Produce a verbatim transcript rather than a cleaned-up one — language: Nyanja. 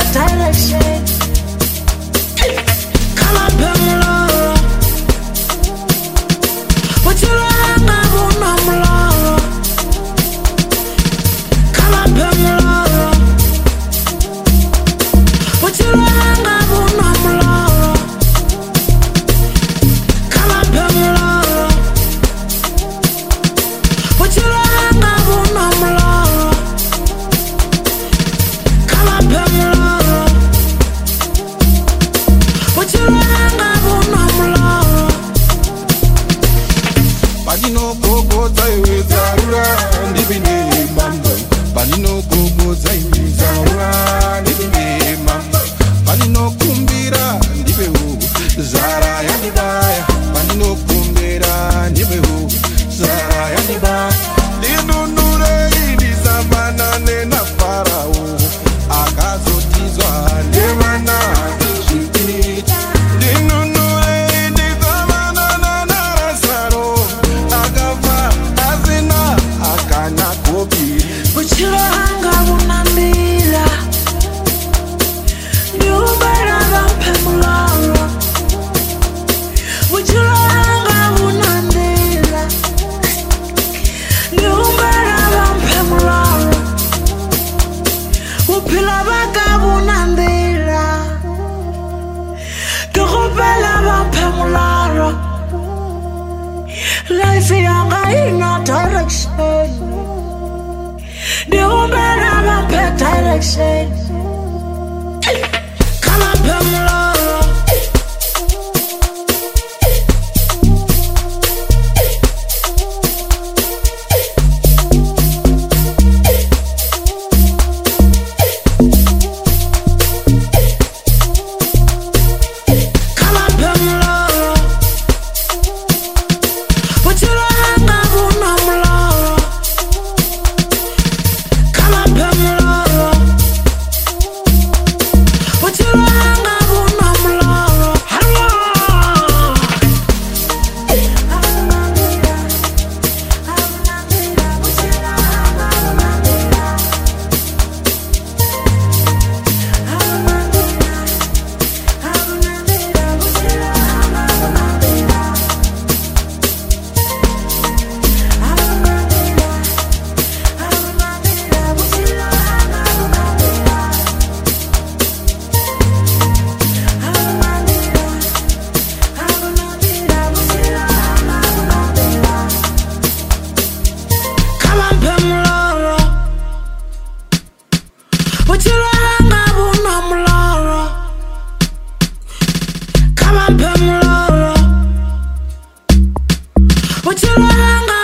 direction. Come on, Pamela. What you like, I won't know. Come on, Pamela. What you like, I won't know. Come on, Pamela. What you like, I won't know. Come on, Pamela. What you like, I won't know. Panino gogo zai zarura ndibine mambo. Panino gogo zai zarura ndibine mambo. Panino kumbira ndibehu zara yandibaya. Panino kumbira ndibehu zara yandibaya. Linunure indizamana nena farao. Akazotizwa ndemana chipiti. Linunure indizamana nana rasaro. Agava azina akana kobi. Buchiro hanga unambila. Nyumbara vampemula. Buchiro hanga unambila. Nyumbara vampemula. Upila baka unambila. Tukupela vampemula. Life yanga ina direction. Nyumbara vampe direction. Come on, Pamela. Come on, Pamela. What you like, I won't know. Come on, Pamela. What you like, I won't know. Hello. Come on, Pamela. What you like, I won't know. Come on, Pamela. What you like,